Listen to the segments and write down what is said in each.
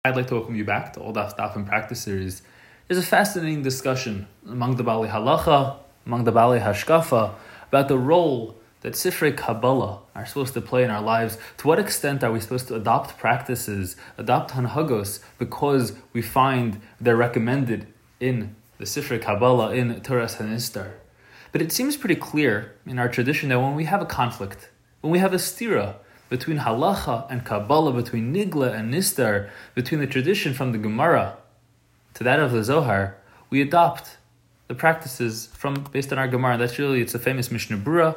I'd like to welcome you back to Old Daf and Practice Series. There's a fascinating discussion among the Bali Halacha, among the Bali Hashkafa, about the role that Sifrei Kabbalah are supposed to play in our lives. To what extent are we supposed to adopt practices, adopt hanhagos, because we find they're recommended in the Sifrei Kabbalah, in Toras HaNistar. But it seems pretty clear in our tradition that when we have a conflict, when we have a stira between halacha and Kabbalah, between nigla and nistar, between the tradition from the Gemara to that of the Zohar, we adopt the practices based on our Gemara. That's really, it's a famous Mishnah Berurah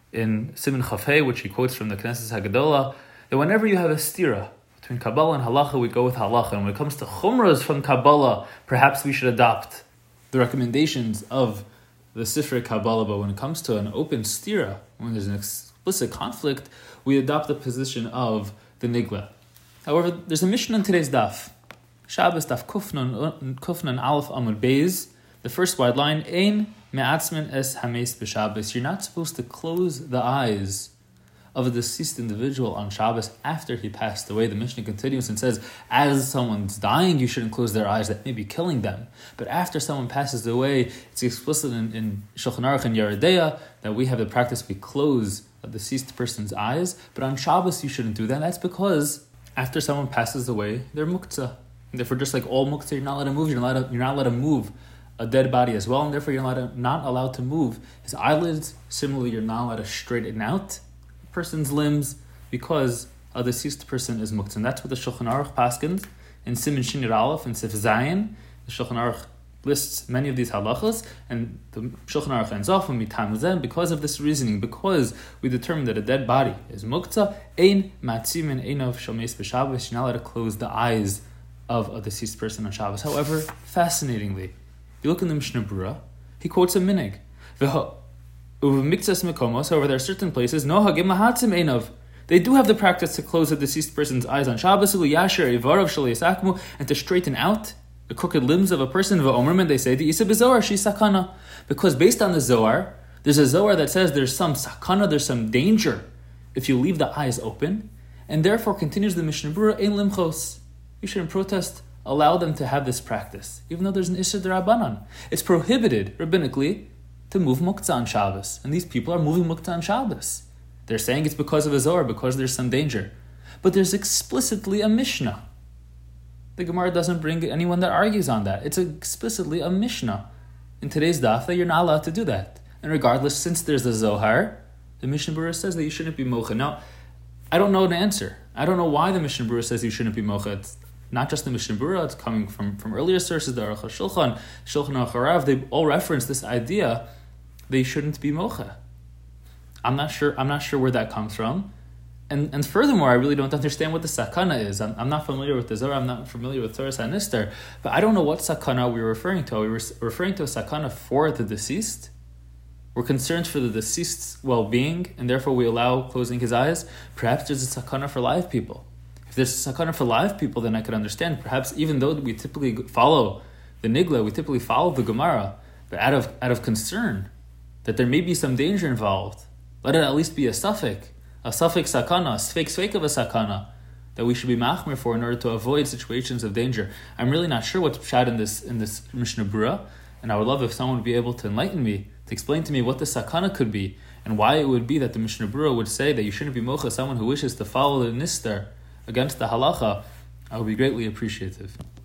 in Siman Chafei, which he quotes from the Knesset Hagadola, that whenever you have a stira between Kabbalah and halacha, we go with halacha. And when it comes to chumras from Kabbalah, perhaps we should adopt the recommendations of the Sifrei Kabbalah. But when it comes to an open stira, when there's an explicit conflict, we adopt the position of the nigla. However, there's a mission on today's daf. Shabbos daf Kufnan Aleph Amud Beis. The first wide line, Ein me'atzmen es hameis b'Shabbos. You're not supposed to close the eyes of a deceased individual on Shabbos after he passed away. The Mishnah continues and says, as someone's dying, you shouldn't close their eyes. That may be killing them. But after someone passes away, it's explicit in Shulchan Aruch and Yeridea that we have the practice, we close a deceased person's eyes. But on Shabbos, you shouldn't do that. That's because after someone passes away, they're muktzah. And therefore, just like all muktzah, you're not allowed to move. You're not allowed to move a dead body as well. And therefore, you're not allowed to move his eyelids. Similarly, you're not allowed to straighten out person's limbs because a deceased person is muktzah. And that's what the Shulchan Aruch paskins in Siman Shin Aleph and Sif Zayin. The Shulchan Aruch lists many of these halachas, and the Shulchan Aruch ends off with mitam zen. Because of this reasoning, because we determined that a dead body is muktzah, ein matzimin einov shomeis b'Shabbos, you're not allowed to close the eyes of a deceased person on Shabbos. However, fascinatingly, you look in the Mishnah Berurah, he quotes a minig. However, there are certain places, they do have the practice to close a deceased person's eyes on Shabbos, and to straighten out the crooked limbs of a person. They say, because based on the Zohar, there's a Zohar that says there's some sakana, there's some danger if you leave the eyes open, and therefore continues the Mishnah Berurah, ein limchos. You shouldn't protest, allow them to have this practice, even though there's an Isser D'Rabbanan. It's prohibited, rabbinically, to move muktzah on Shabbos. And these people are moving muktzah on Shabbos. They're saying it's because of a Zohar, because there's some danger. But there's explicitly a Mishnah. The Gemara doesn't bring anyone that argues on that. It's explicitly a Mishnah in today's daf that you're not allowed to do that. And regardless, since there's a Zohar, the Mishnah Berurah says that you shouldn't be mocha. Now, I don't know an answer. I don't know why the Mishnah Berurah says you shouldn't be mocha. It's not just the Mishnah Berurah, it's coming from earlier sources, the Aruch HaShulchan, Shulchan Aruch Harav, they all reference this idea they shouldn't be mocha. I'm not sure where that comes from. And furthermore, I really don't understand what the sakana is. I'm not familiar with the Zohar, I'm not familiar with Toras HaNistar, but I don't know what sakana we're referring to. Are we referring to a sakana for the deceased? We're concerned for the deceased's well-being, and therefore we allow closing his eyes. Perhaps there's a sakana for live people. If there's a sakana for live people, then I could understand. Perhaps even though we typically follow the nigla, we typically follow the Gemara, but out of concern that there may be some danger involved, let it at least be a suffix sakana, a sveik of a sakana, that we should be machmir for in order to avoid situations of danger. I'm really not sure what's pshat in this Mishnah Berurah, and I would love if someone would be able to enlighten me, to explain to me what the sakana could be, and why it would be that the Mishnah Berurah would say that you shouldn't be mocha someone who wishes to follow the nistar against the halacha. I would be greatly appreciative.